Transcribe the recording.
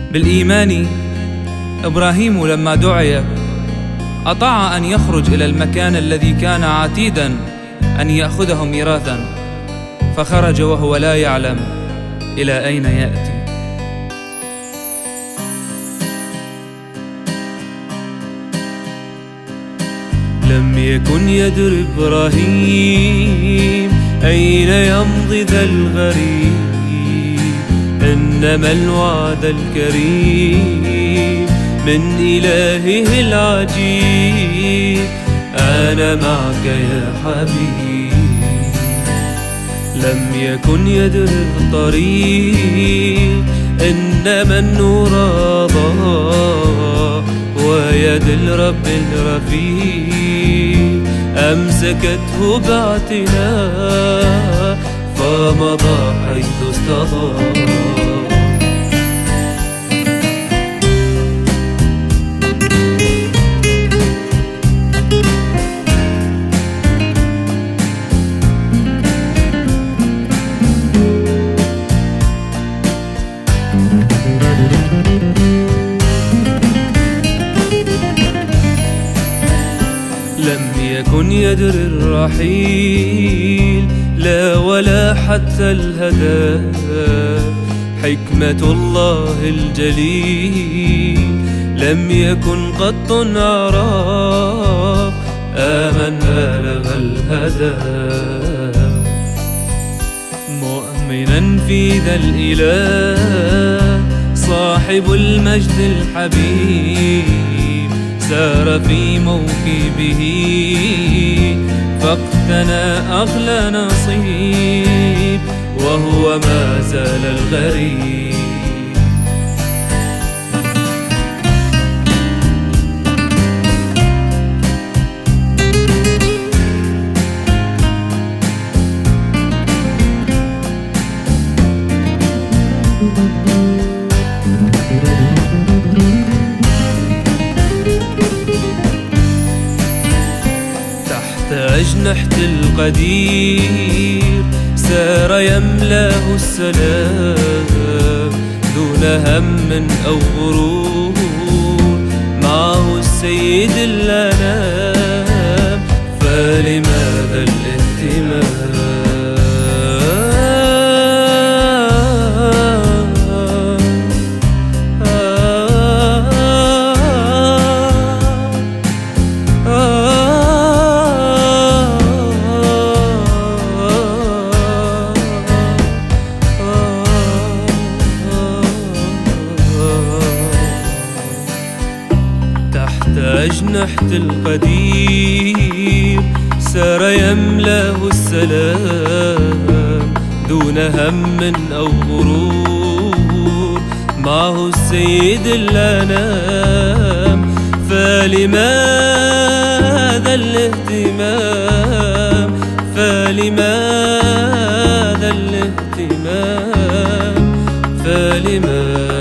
بالإيمان إبراهيم لما دعي أطاع أن يخرج إلى المكان الذي كان عتيدا أن يأخذه ميراثا، فخرج وهو لا يعلم إلى أين يأتي. لم يكن يدري إبراهيم أين يمضي ذا الغريب، إنما الوعد الكريم من إلهه العجيب، أنا معك يا حبيب. لم يكن يدري الطريق، إنما النور ضاء، ويد الرب الرفيق أمسكته باعتناء، فمضى حيث استضاء. لم يكن يدري الرحيل، لا ولا حتى الهدى، حكمة الله الجليل لم يكن قط عرف، آمن بلغ الهدى. مؤمنا في ذا الإله صاحب المجد الحبيب، سار في موكبه فاقتنى أغلى نصيب، وهو ما زال الغريب. أجنحة القدير سار يملاه السلام، دون هم أو غرور معه السيد الأنام، فلماذا الاهتمام؟ أجنحة القدير سار يملاه السلام، دون هم أو غرور معه السيد الأنام، فلماذا الاهتمام؟ فلماذا الاهتمام؟ فلماذا